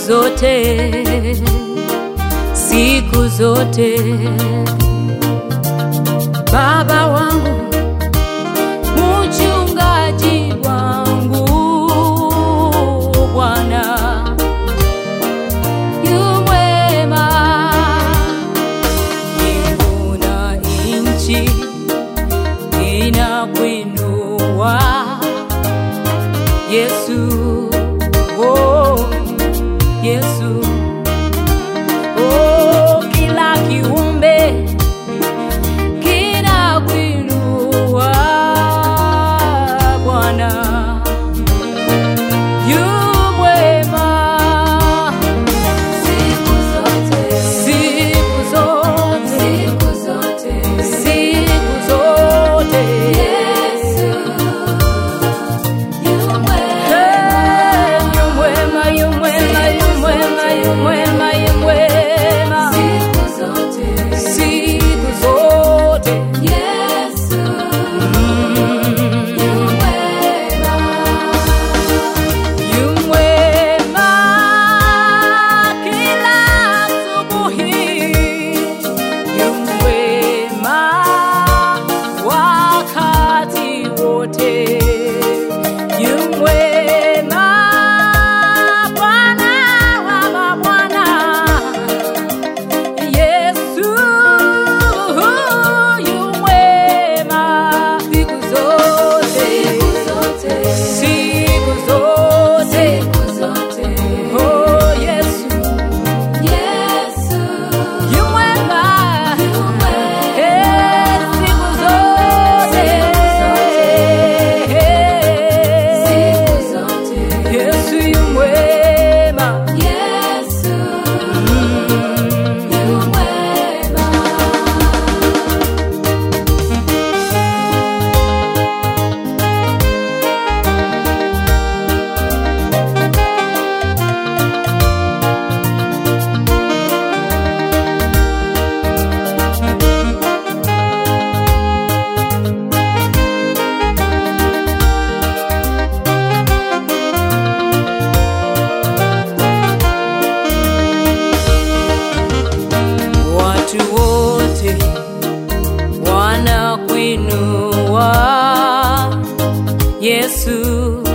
siku zote. Baba wangu, mchungaji wangu, Bwana yu mwema. Mbingu na nchi inakuinua Yesu, oh Yesu, oh kila kiumbe kinakuinua Bwana yu mwema siku zote, siku zote, siku zote, siku zote. Yesu yu mwema, yu mwema, yu mwema, yu mwema, yu mwema, yu mwema siku zote, siku zote. Yesu yu mwema, yu mwema kila asubuhi, yu mwema wakati wote, yu mwema Bwana wa mabwana. Yesu yu mwema siku zote, siku zote, siku zote. Oh Yesu, Yesu yu mwema, siku zote, siku zote. Yesu yu mwema, Yesu yu mwema. Watu wote wanakuinua Yesu,